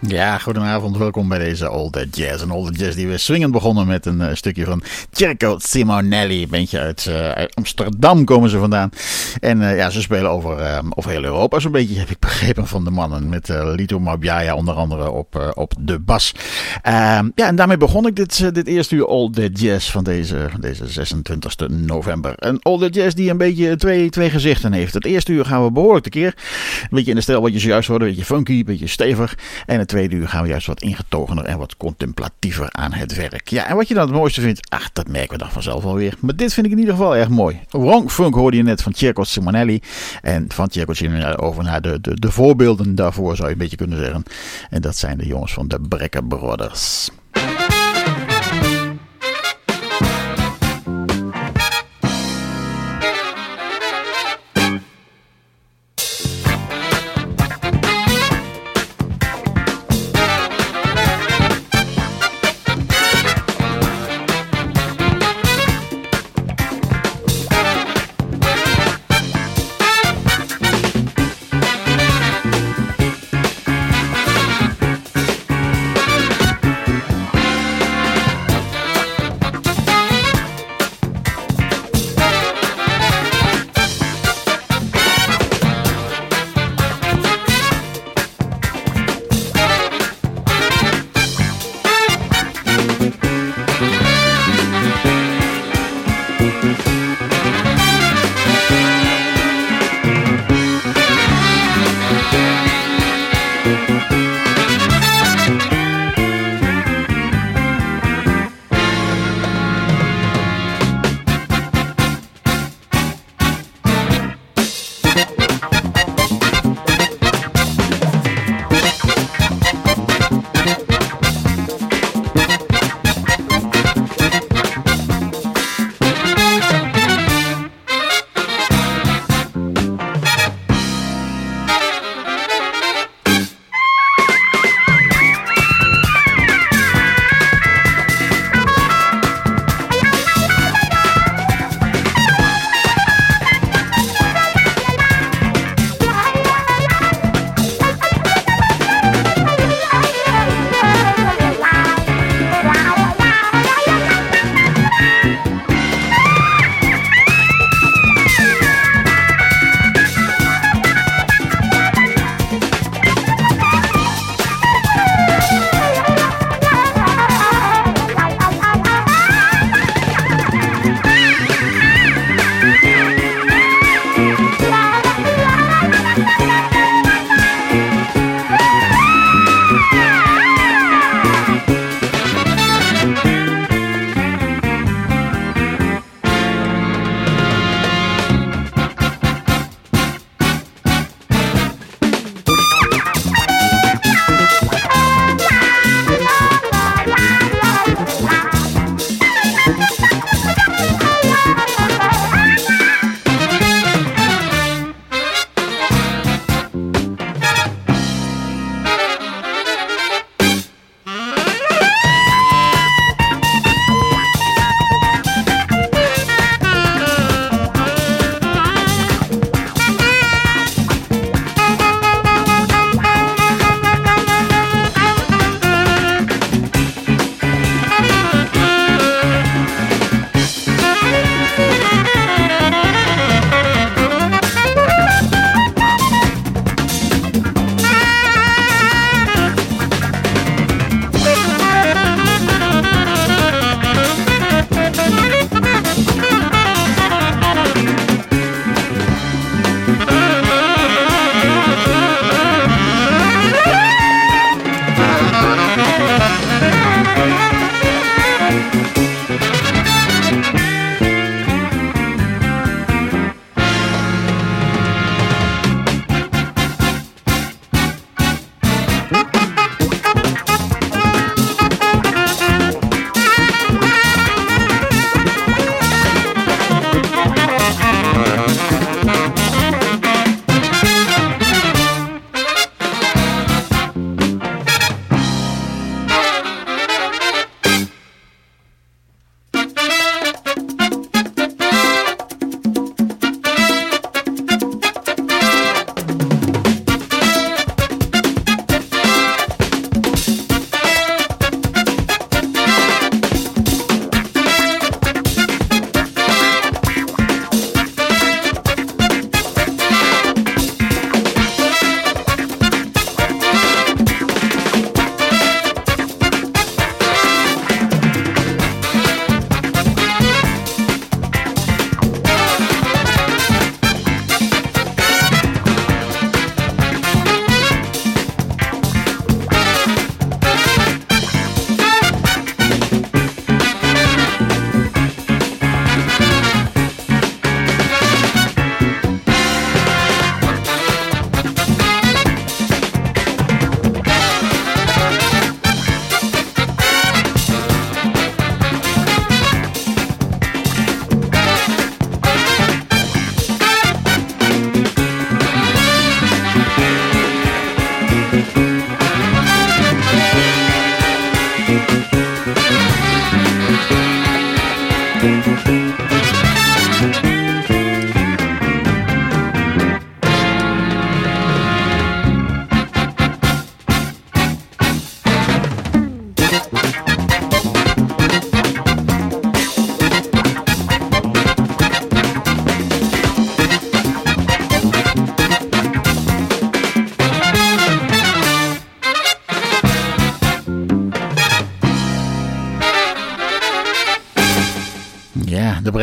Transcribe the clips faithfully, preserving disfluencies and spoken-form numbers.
Ja, goedenavond. Welkom bij deze All That Jazz. Een All That Jazz die we swingend begonnen met een uh, stukje van Cirico Simonelli. Een beetje uit, uh, uit Amsterdam komen ze vandaan. En uh, ja, ze spelen over, uh, over heel Europa zo'n beetje, heb ik begrepen van de mannen. Met uh, Lito Mabjaya onder andere op, uh, op de bas. Uh, ja, en daarmee begon ik dit, uh, dit eerste uur All That Jazz van deze, deze zesentwintigste november. Een All That Jazz die een beetje twee, twee gezichten heeft. Het eerste uur gaan we behoorlijk tekeer. Een beetje in de stijl wat je zojuist hoorde. Een beetje funky, een beetje stevig. En het tweede uur gaan we juist wat ingetogener en wat contemplatiever aan het werk. Ja, en wat je dan het mooiste vindt, ach, dat merken we dan vanzelf alweer. Maar dit vind ik in ieder geval erg mooi. Wrong Funk hoorde je net van Cirico Simonelli. En van Cirico Simonelli over naar de, de, de voorbeelden daarvoor, zou je een beetje kunnen zeggen. En dat zijn de jongens van de Brecker Brothers.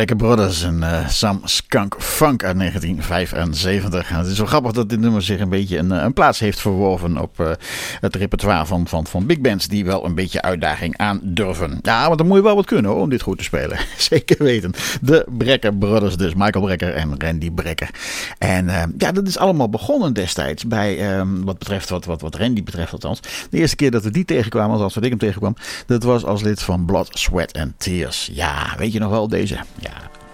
Brecker Brothers en uh, Some Skunk Funk uit negentien vijfenzeventig. En het is wel grappig dat dit nummer zich een beetje een, een plaats heeft verworven op uh, het repertoire van, van, van big bands die wel een beetje uitdaging aandurven. Ja, want dan moet je wel wat kunnen hoor, om dit goed te spelen. Zeker weten. De Brecker Brothers dus, Michael Brecker en Randy Brecker. En uh, ja, dat is allemaal begonnen destijds bij, um, wat betreft, wat, wat, wat Randy betreft althans. De eerste keer dat we die tegenkwamen, althans wat ik hem tegenkwam, dat was als lid van Blood, Sweat and Tears. Ja, weet je nog wel deze? Ja.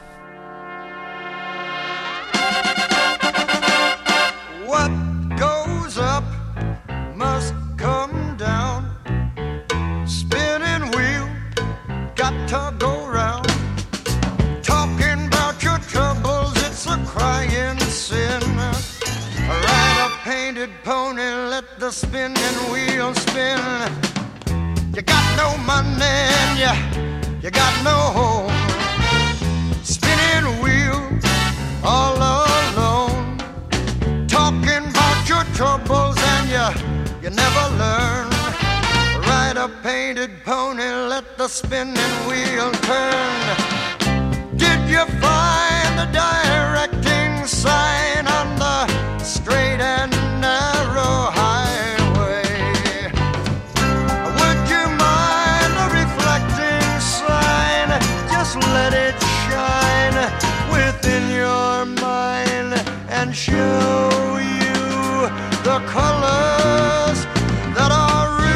What goes up must come down. Spinning wheel got to go round. Talking about your troubles, it's a crying sin. Ride a painted pony, let the spinning wheel spin. You got no money and you You got no home, spinning wheel all alone. Talking about your troubles and you, you never learn. Ride a painted pony, let the spinning wheel turn. Did you find the directing sign on the straight and narrow highway? Would you mind the reflecting sign? Just let it shine within your mind and show you the colors that are real.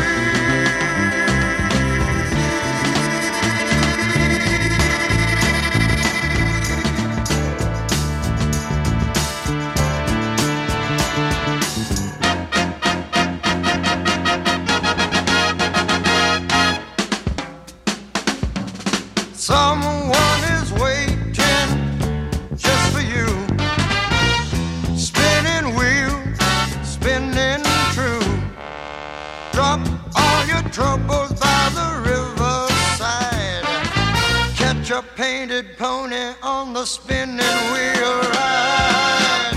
Someone is waiting just for you. Spinning wheel, spinning true. Drop all your troubles by the riverside. Catch a painted pony on the spinning wheel ride.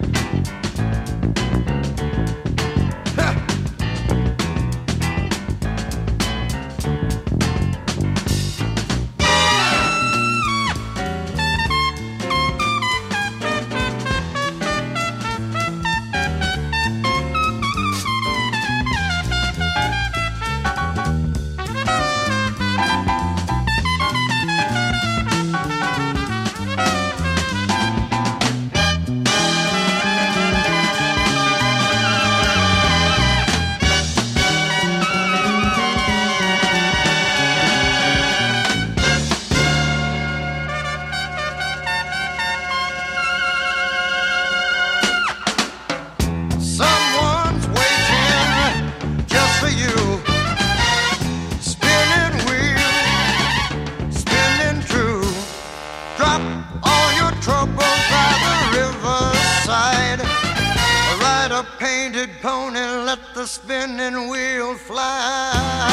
Spinning wheel fly.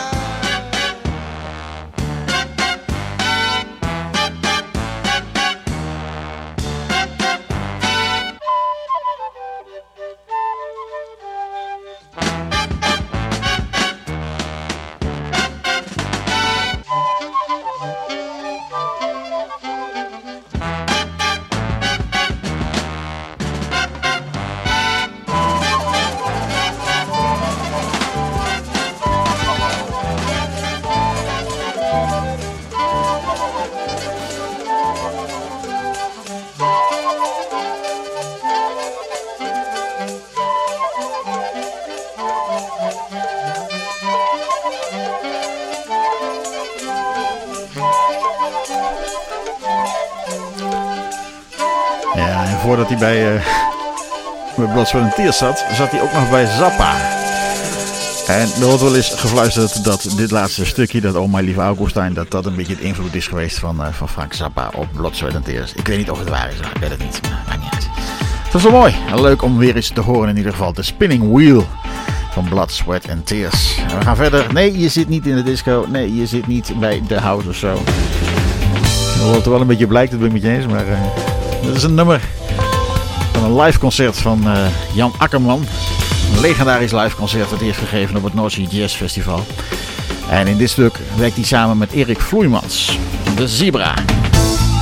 Voordat hij bij, uh, bij Blood, Sweat and Tears zat, zat hij ook nog bij Zappa. En er wordt wel eens gefluisterd dat dit laatste stukje, dat Oh My Lieve Augustijn, dat dat een beetje het invloed is geweest van, uh, van Frank Zappa op Blood, Sweat and Tears. Ik weet niet of het waar is, maar ik weet het niet. Maar maakt niet uit. Het was wel mooi. Leuk om weer eens te horen in ieder geval. De Spinning Wheel van Blood, Sweat and Tears. En we gaan verder. Nee, je zit niet in de disco. Nee, je zit niet bij de house of zo. Hoewel het er wel een beetje blijkt, dat ben ik met je eens. Maar uh, dat is een nummer van een live concert van uh, Jan Akkerman. Een legendarisch live concert dat hij heeft gegeven op het North Sea Jazz Festival. En in dit stuk werkt hij samen met Erik Vloeimans. De Zebra.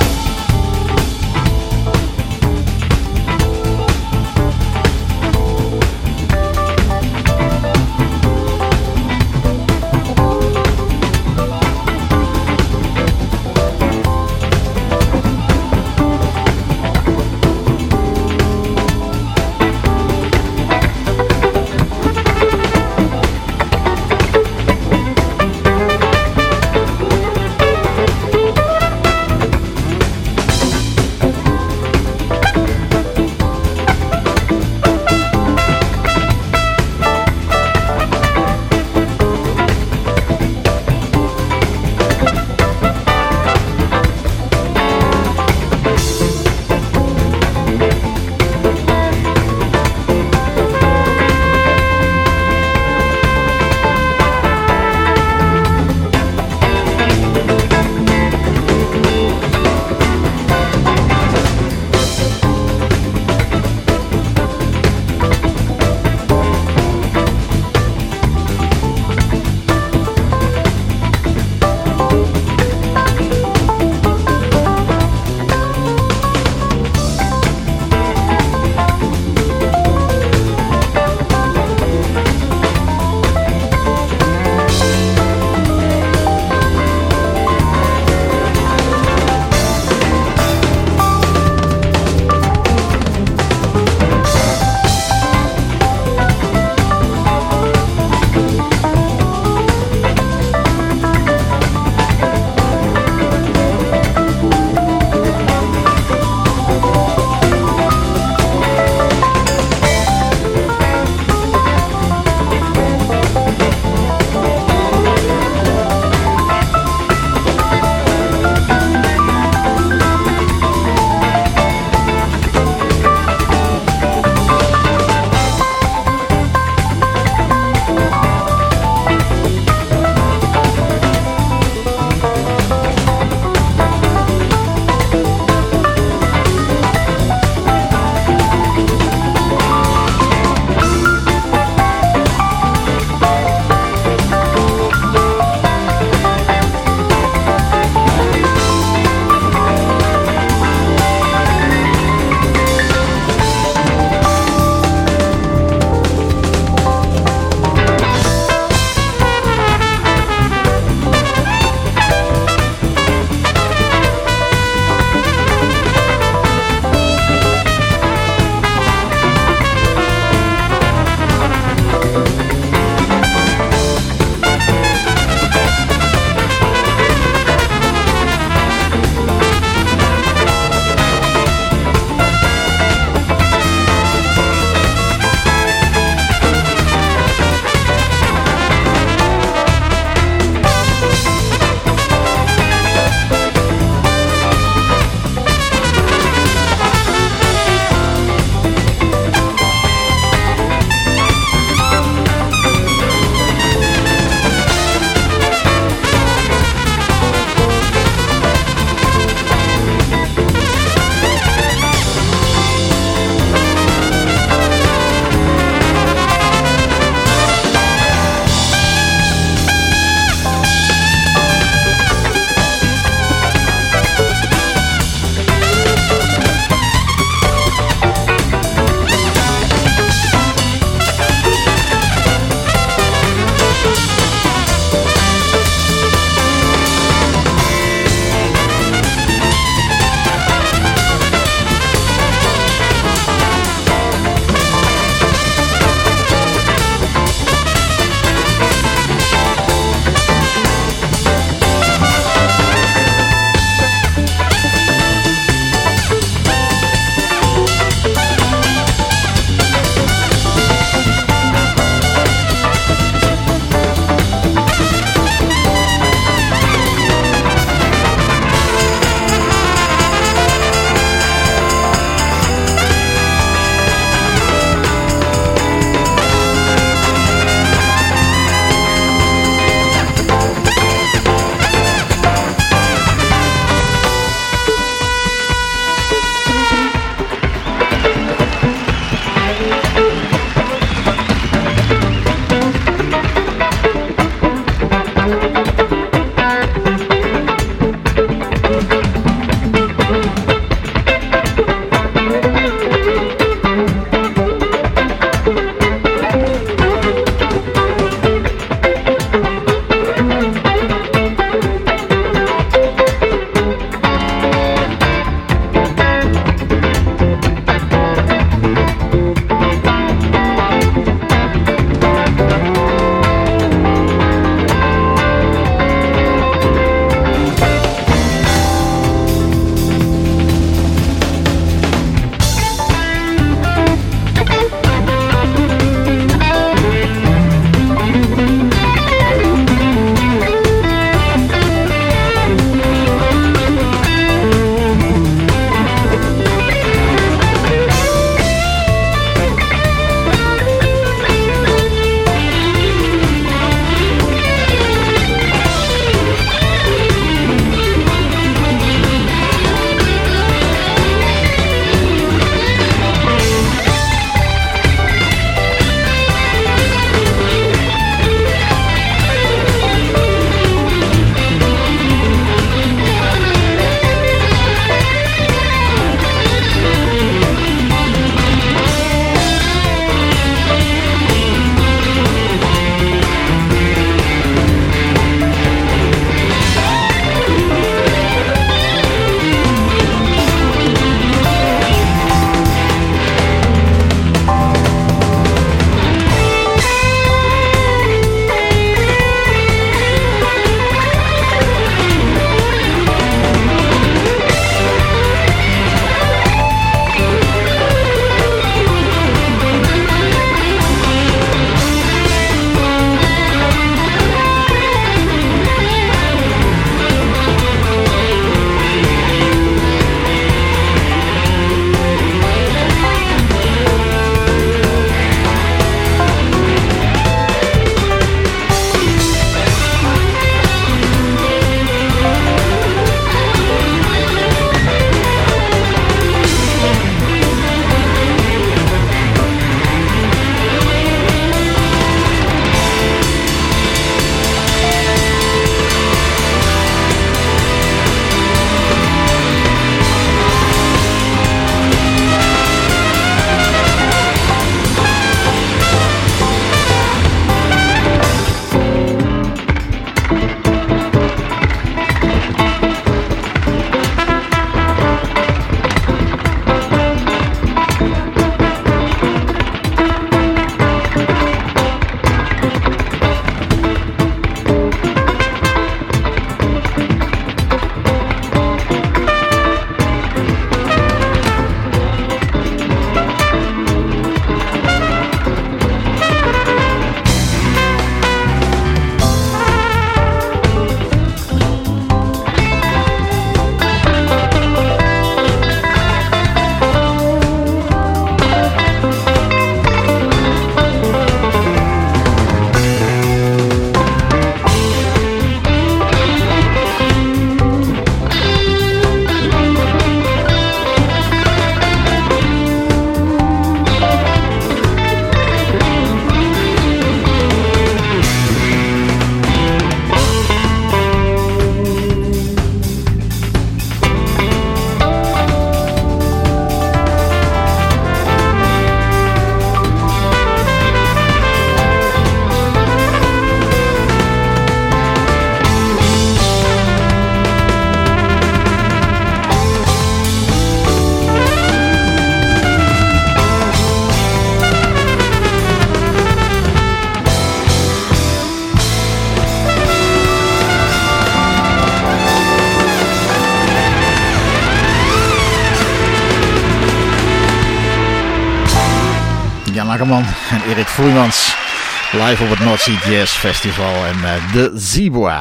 Jan Akkerman en Erik Vloeimans. Live op het North Sea Jazz Festival en uh, de Zeboa.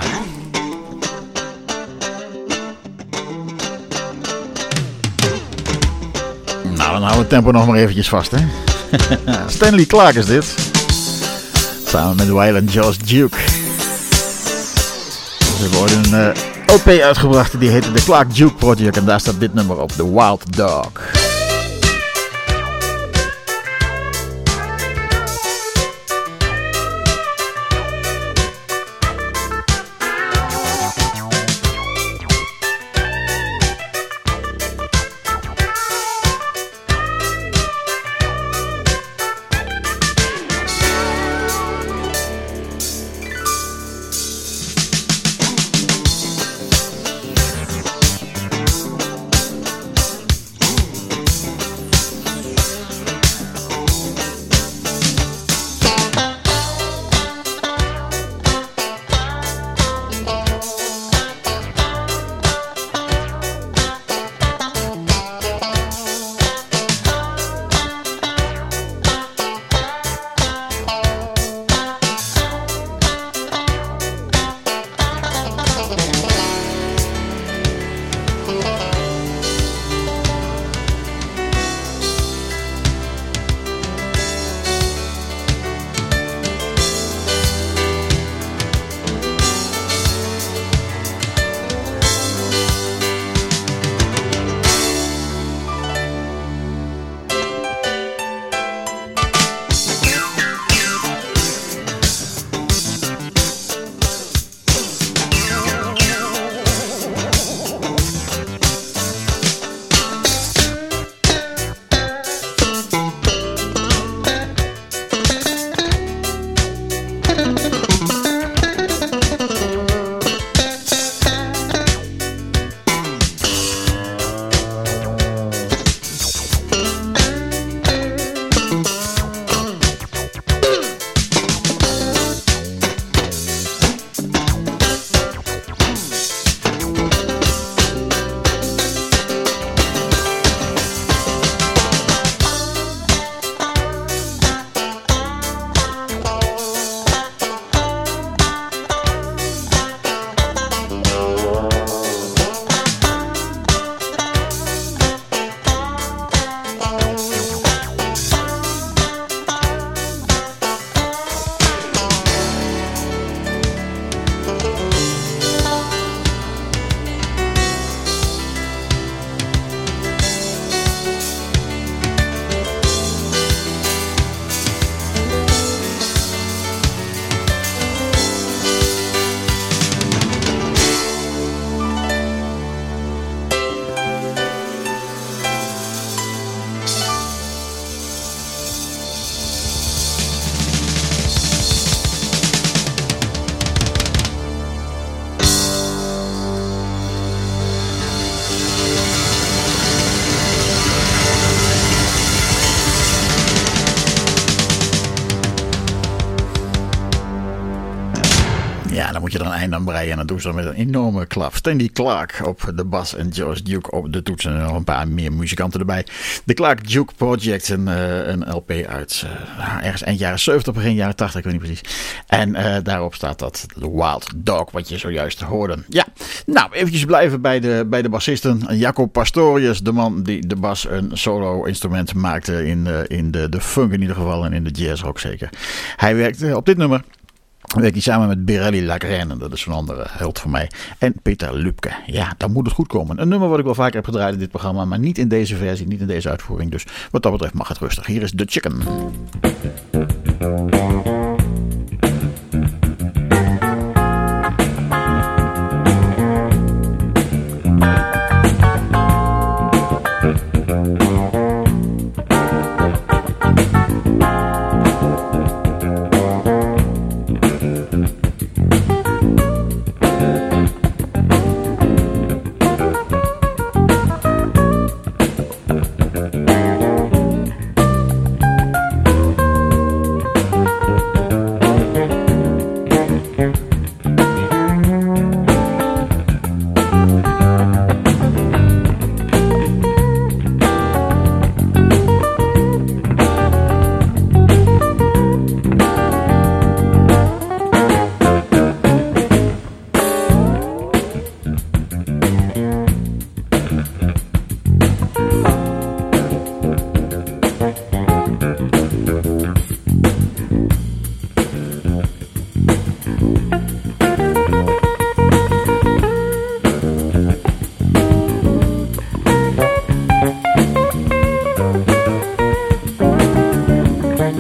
Nou, dan houden we het tempo nog maar eventjes vast, hè. Stanley Clarke is dit. Samen met Waylon George Duke. Ze worden een uh, L P uitgebracht die heette The Clarke Duke Project. En daar staat dit nummer op, The Wild Dog. Moet je er een eind aan breien en dat doen ze dan met een enorme klap. Stanley Clarke op de bas en George Duke op de toetsen en nog een paar meer muzikanten erbij. De Clarke Duke Project, een, uh, een L P uit uh, ergens eind jaren zeventig, begin jaren tachtig, ik weet niet precies. En uh, daarop staat dat The Wild Dog, wat je zojuist hoorde. Ja, nou eventjes blijven bij de, bij de bassisten. Jaco Pastorius, de man die de bas een solo instrument maakte in, uh, in de, de funk in ieder geval en in de jazz ook zeker. Hij werkte op dit nummer. Werk hij samen met Birelli Lagrène, dat is een andere held voor mij. En Peter Lübke. Ja, dan moet het goed komen. Een nummer wat ik wel vaker heb gedraaid in dit programma, maar niet in deze versie, niet in deze uitvoering. Dus wat dat betreft mag het rustig. Hier is The Chicken.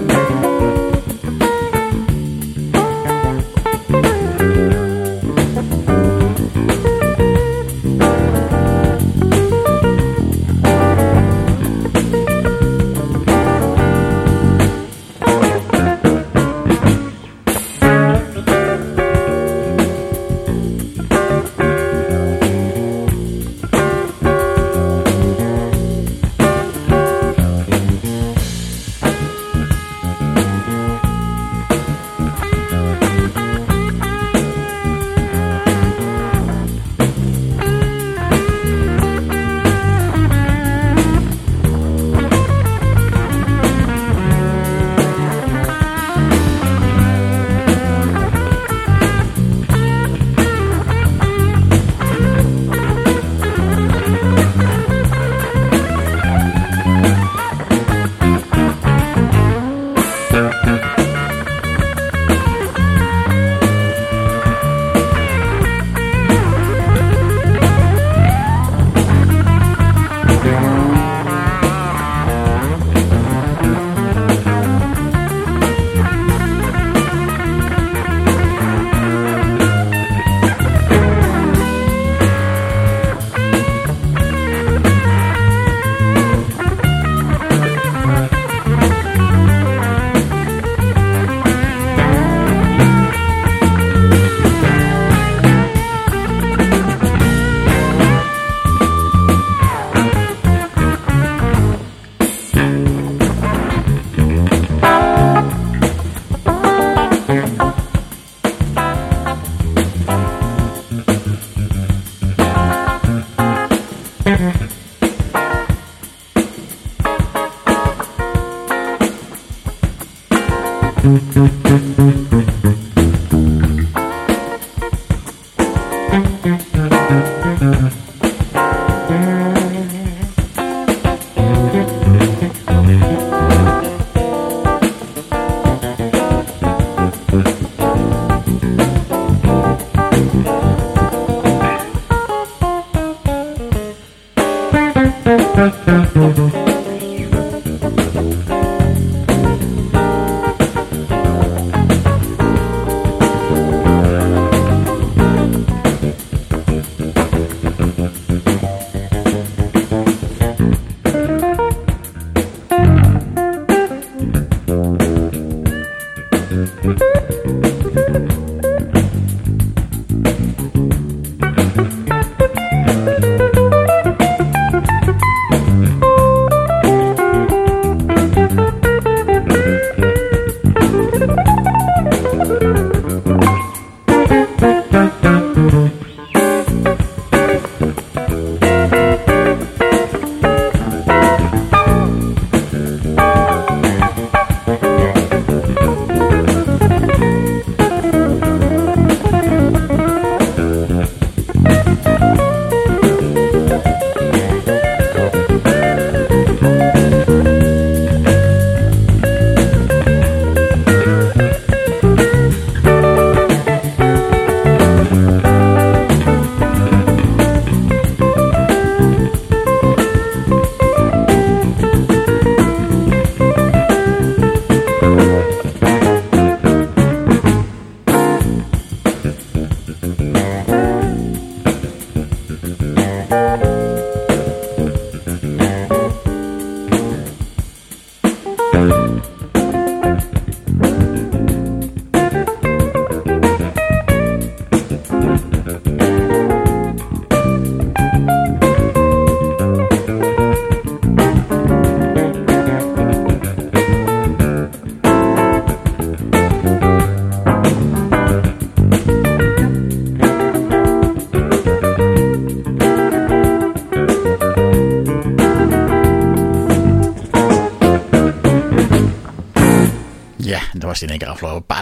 Was in één keer afgelopen.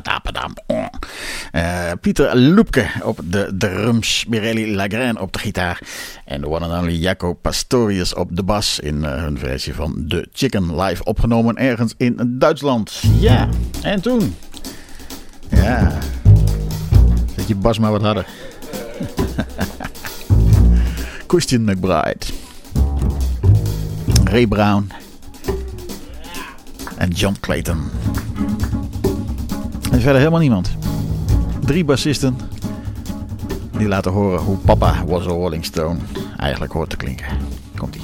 Uh, Pieter Loepke op de drums, Mirelli Lagraine op de gitaar en de one and only Jaco Pastorius op de bas in uh, hun versie van The Chicken, live opgenomen ergens in Duitsland. Ja, en toen? Ja, zet je bas maar wat harder. Christian McBride, Ray Brown en John Clayton. En verder helemaal niemand. Drie bassisten die laten horen hoe Papa Was a Rolling Stone eigenlijk hoort te klinken. Komt-ie.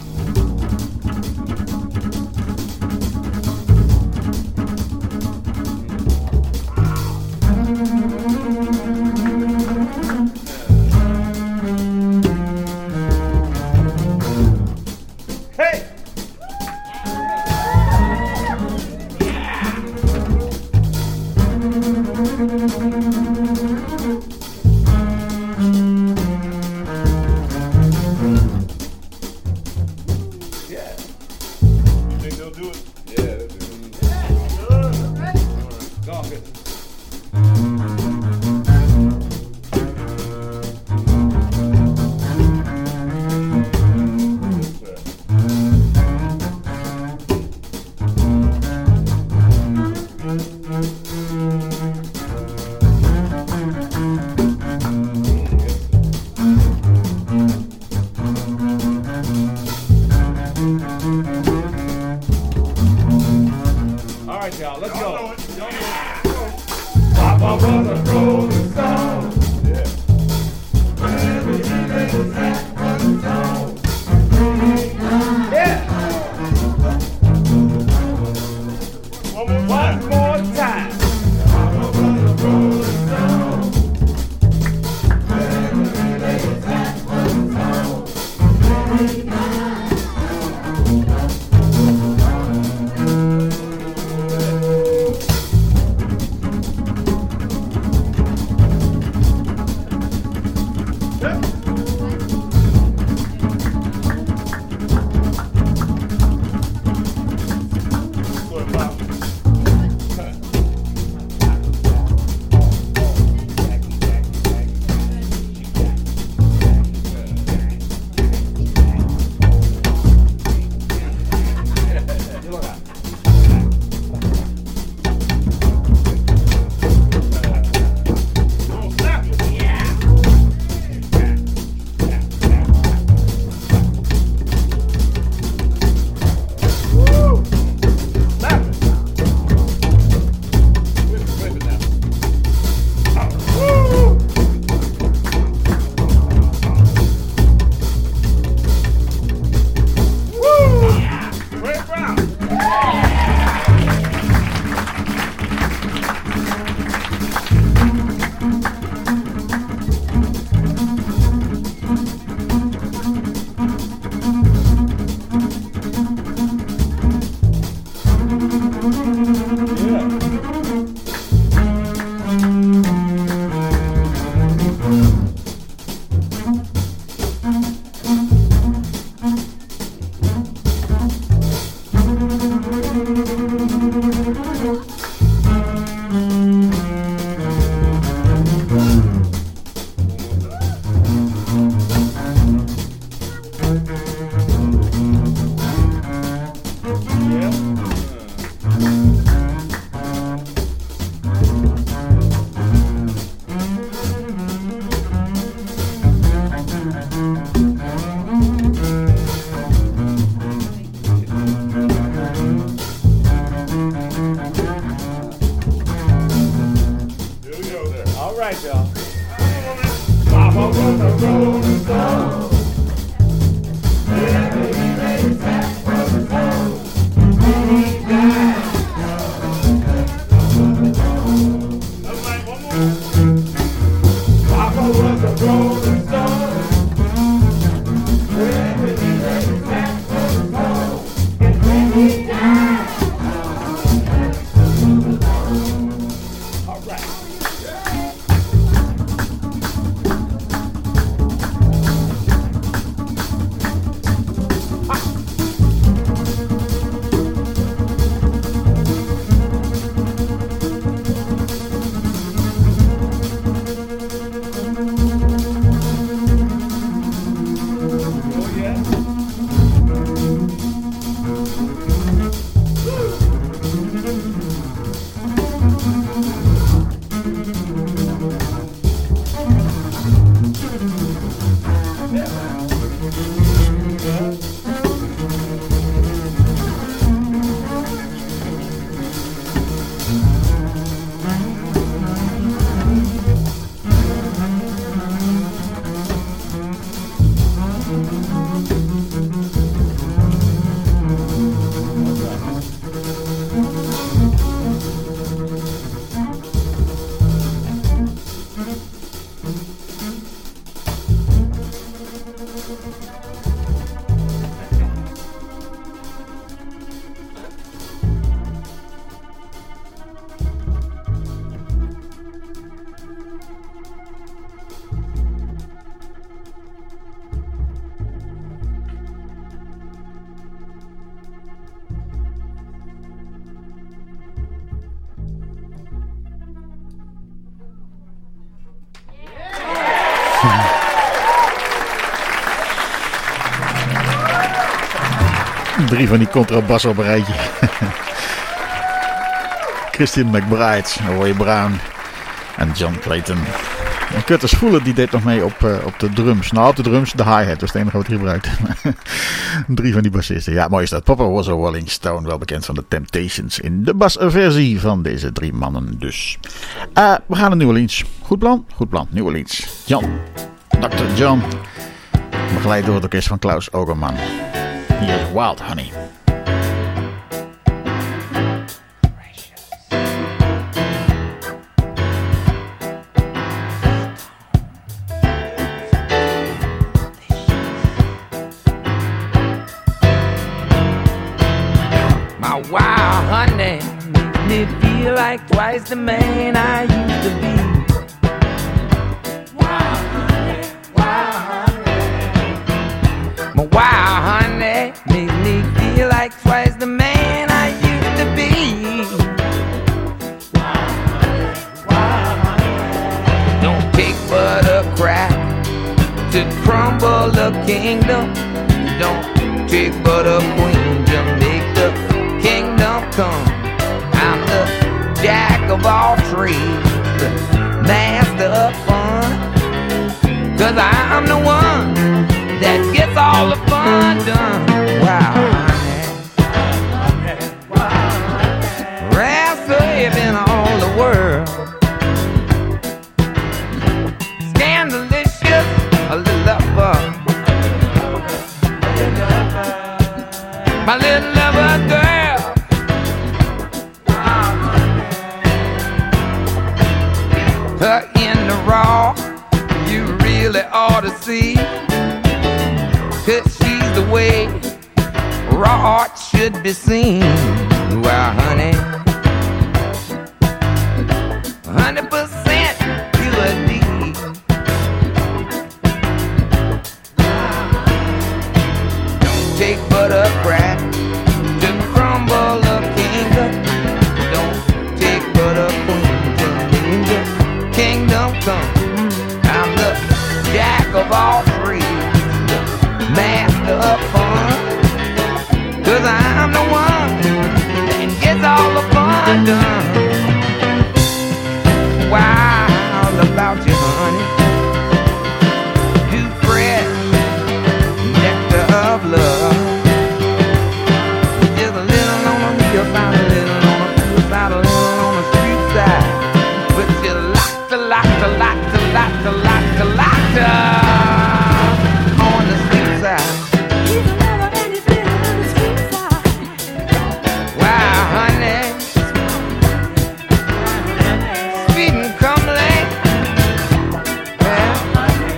Drie van die contrabassen op een rijtje. Christian McBride, Roy Brown en John Clayton. En Curtis Fuller die deed nog mee op, uh, op de drums. Nou, op de drums, de hi-hat was het enige wat hij gebruikte. Drie van die bassisten. Ja, mooi is dat. Papa was a Rolling Stone, wel bekend van de Temptations in de basversie van deze drie mannen dus. Uh, we gaan naar New Orleans. Goed plan? Goed plan. New Orleans. John. dokter John. Begeleid door het orkest van Klaus Ogerman. Hier is Wild Honey. Wow, honey, makes me feel like twice the man I used to be. Wow, honey, wow, honey. My wow, honey, makes me feel like twice the man I used to be. Wow, honey, wow, honey. Don't take but a crack to crumble the kingdom. Don't take but a queen to make the kingdom come. I'm the jack of all trades, the master of fun. Cause I'm the one that gets all the fun done. Wow, honey. Rare slave in all the world. Scandalicious, a little lover. My little lover girl. Her in the raw, you really ought to see. Cause she's the way raw art should be seen. Well, honey, one hundred percent purity. Don't take but a crack to crumble a kingdom. Don't take but a queen to lead the kingdom come. I'm the jack of all trades, the master of fun. Cause I'm the one that gets all the fun done. Wild about you, honey. Too fresh, nectar of love. Just a little on the real side, a little on the field side, a little on the street side. But you like to, like to, like to, like to, like to, like to on the street side. He's a lover and he's living on the street side. Wow, honey, sweet and comely. Well,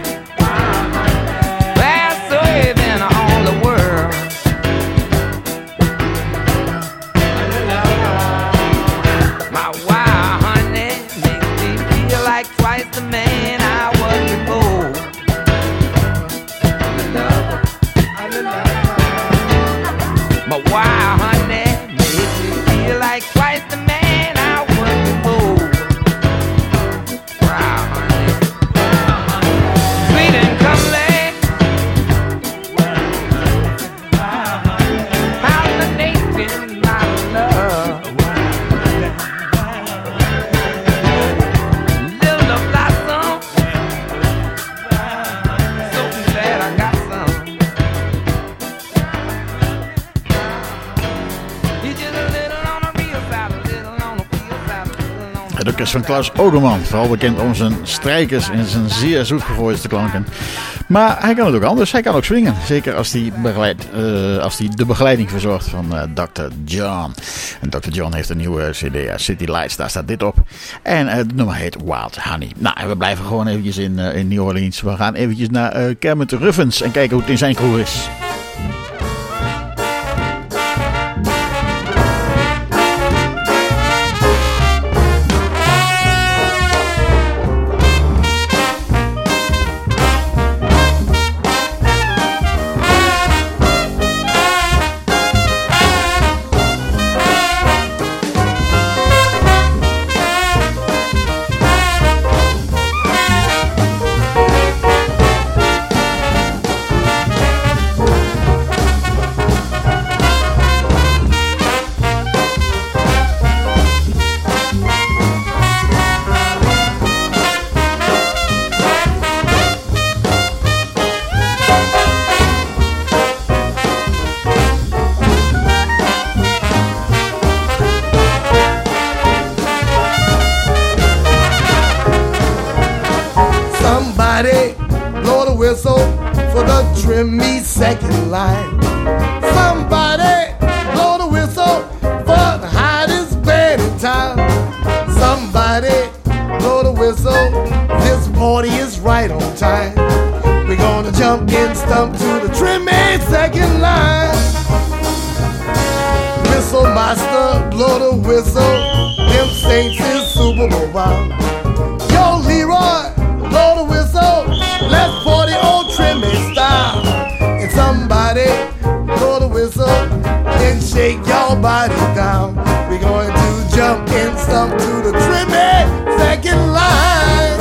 well, so even all the world. My wow, honey, makes me feel like twice the man I was before. My wow, honey, makes me feel like twice the man I was before. Wow, honey, sweet and comely. Pollinating my love. Little blossom, so glad I got some. You just a little on the real side, a little on the field side, a little on the. Het orkest van Klaus Ogerman, vooral bekend om zijn strijkers en zijn zeer zoetgevoelige klanken. Maar hij kan het ook anders, hij kan ook swingen. Zeker als hij, begeleid, uh, als hij de begeleiding verzorgt van uh, dokter John. En dokter John heeft een nieuwe cd, uh, City Lights, daar staat dit op. En uh, het nummer heet Wild Honey. Nou, en we blijven gewoon eventjes in, uh, in New Orleans. We gaan eventjes naar uh, Kermit Ruffins en kijken hoe het in zijn crew is. whistle for the trim me second line. Somebody blow the whistle for the hottest band in town. Somebody blow the whistle, this party is right on time. We're gonna jump and stump to the trim me second line. Whistle master, blow the whistle, them Saints is Super Bowl bound. Yo, Leroy, blow the whistle, let's party old trim me style. And somebody blow the whistle and shake your body down. We're going to jump and stump to the trim me second line.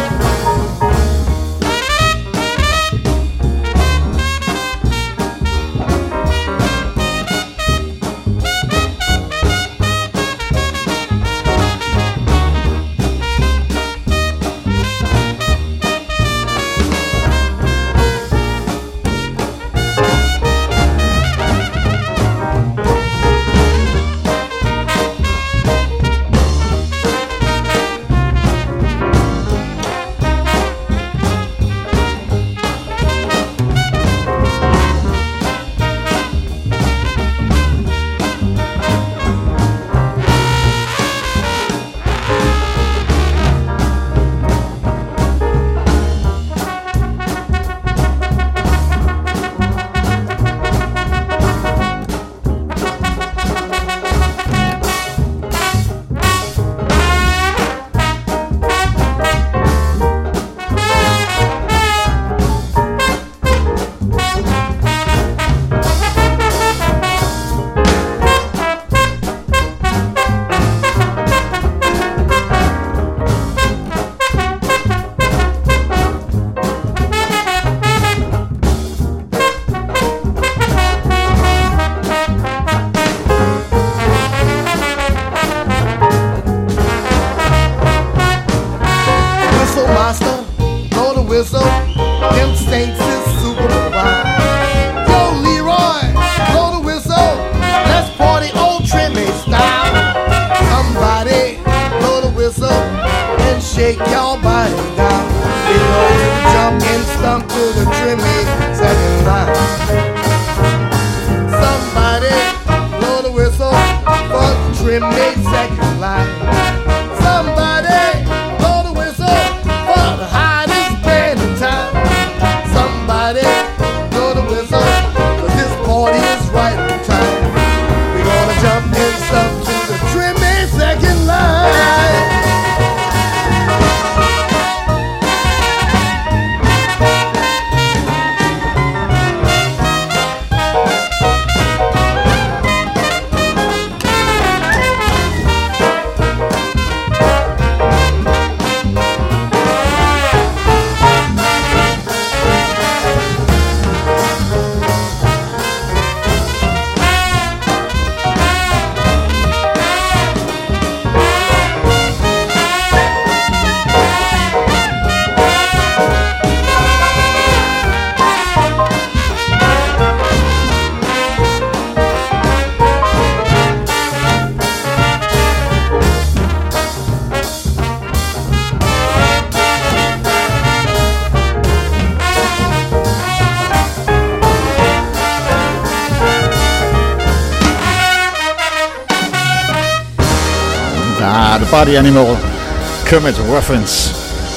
Party Animal, Kermit Ruffins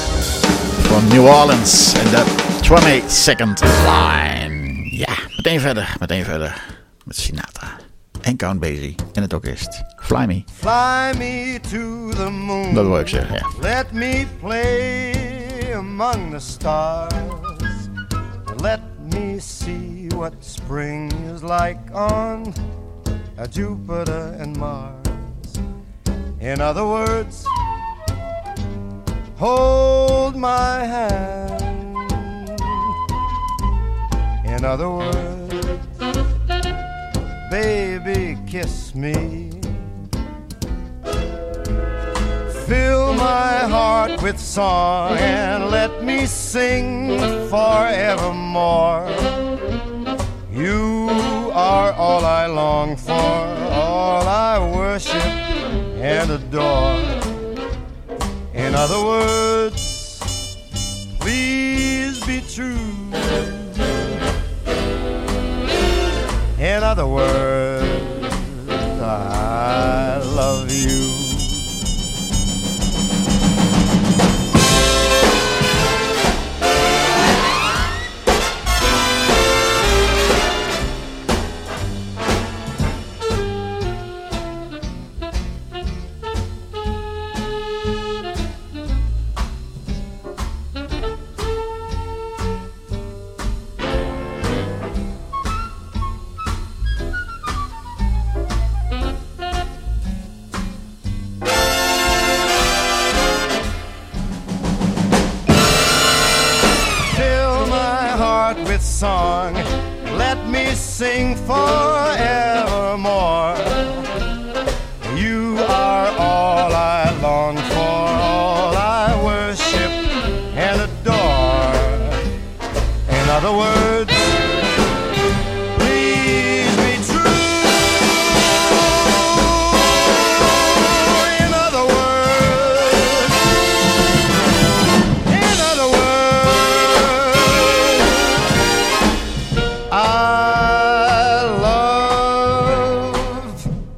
van New Orleans en de twenty second line. Ja, meteen verder, meteen verder met Sinatra en Count Basie en het orkest. Fly Me. Fly me to the moon. Dat wil ik zeggen, ja. Let me play among the stars. Let me see what spring is like on Jupiter and Mars. In other words, hold my hand. In other words, baby, kiss me. Fill my heart with song and let me sing forevermore. You are all I long for, all I worship and adore. In other words, please be true. In other words, I love you. Song, let me sing forevermore. You are all I long for, all I worship and adore. In other words, please be true. In other words, in other words, I love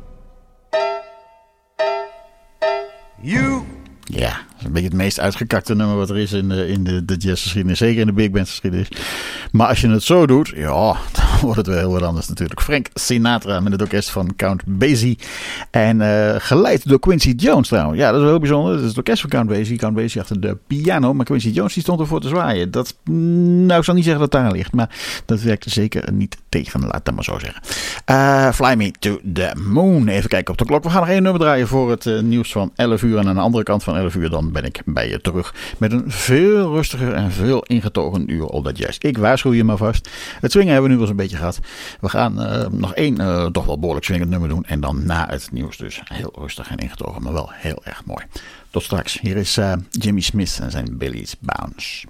you. Ja, dat is een beetje het meest uitgekakte nummer wat er is in de, in de, de jazzgeschiedenis. Zeker in de big band geschiedenis. Maar als je het zo doet, ja, dan wordt het wel heel wat anders natuurlijk. Frank Sinatra met het orkest van Count Basie. En uh, geleid door Quincy Jones trouwens. Ja, dat is wel heel bijzonder. Dat is het orkest van Count Basie. Count Basie achter de piano. Maar Quincy Jones die stond ervoor te zwaaien. Dat, nou, ik zal niet zeggen dat het daar ligt. Maar dat werkt zeker niet tegen. Laat dat maar zo zeggen. Uh, Fly Me to the Moon. Even kijken op de klok. We gaan nog één nummer draaien voor het uh, nieuws van elf uur. En aan de andere kant van elf uur dan ben ik bij je terug. Met een veel rustiger en veel ingetogen uur op dat jazz. Ik waarschuw je maar vast. Het swingen hebben we nu wel eens een beetje gehad. We gaan uh, nog één uh, toch wel behoorlijk swingend nummer doen. En dan na het nieuws dus heel rustig en ingetogen. Maar wel heel erg mooi. Tot straks. Hier is uh, Jimmy Smith en zijn Billy's Bounce.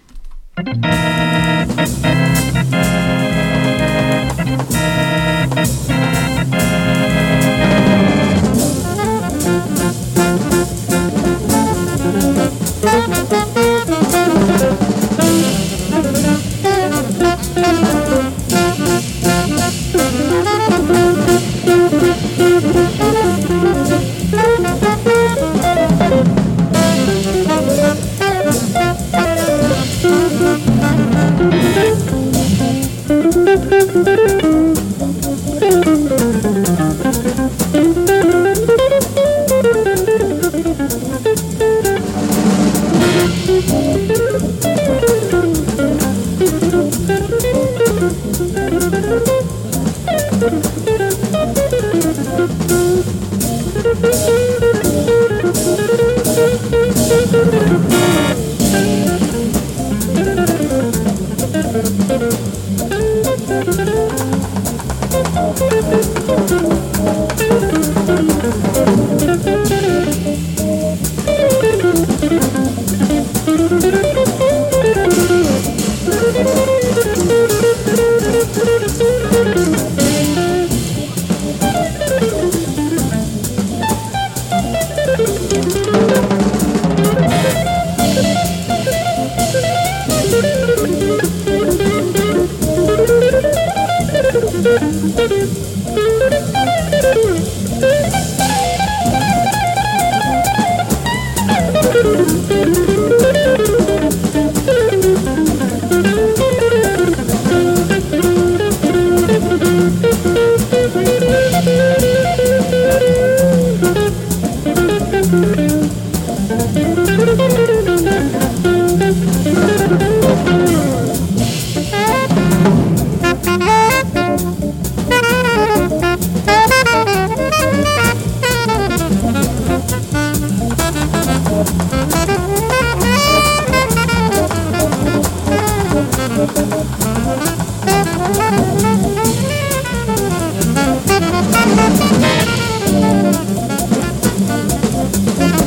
Thank you.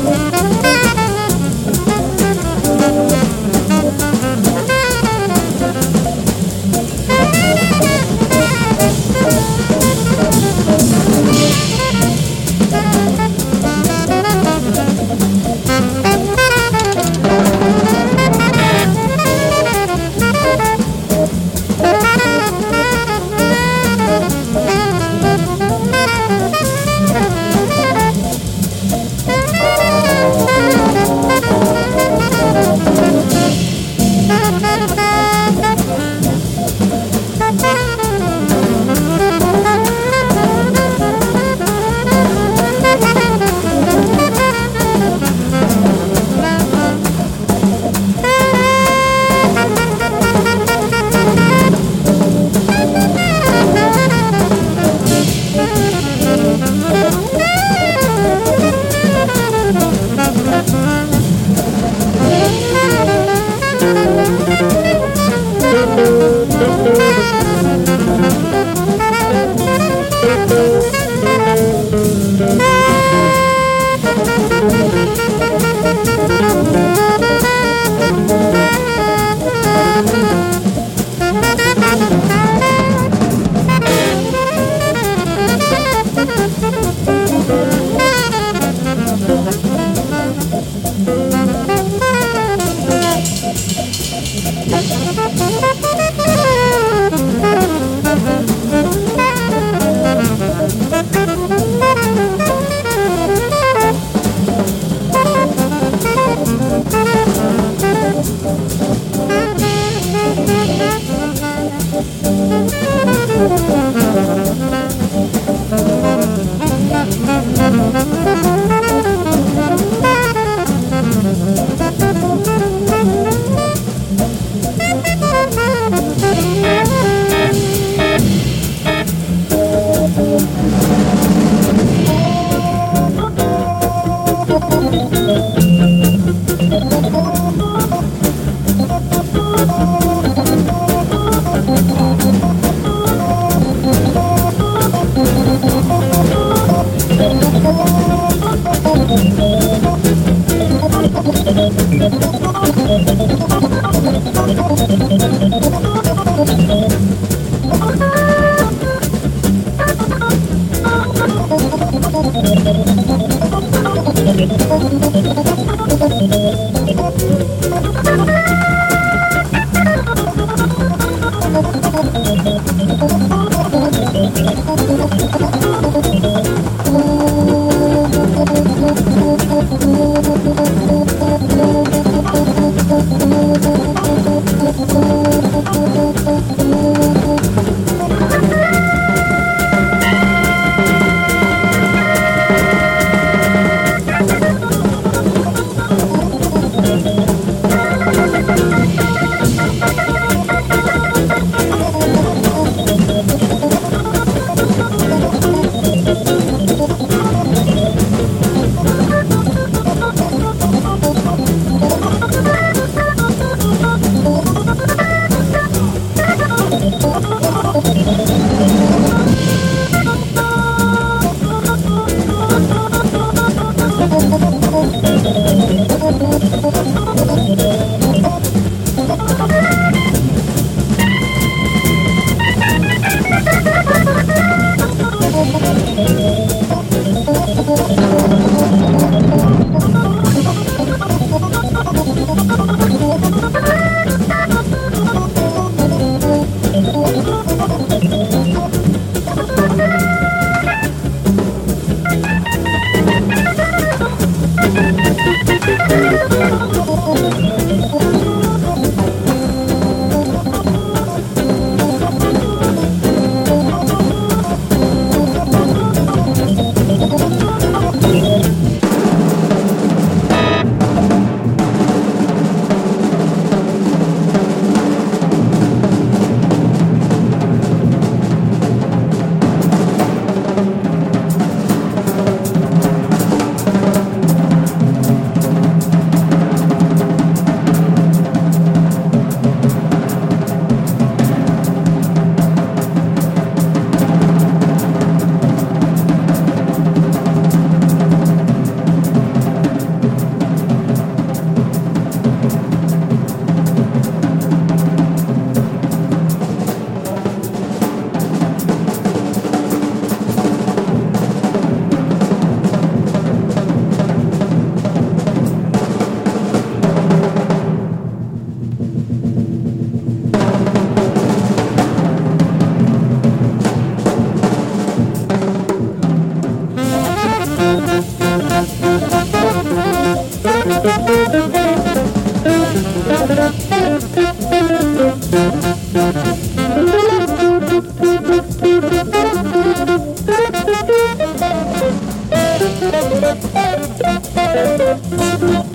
Thank you.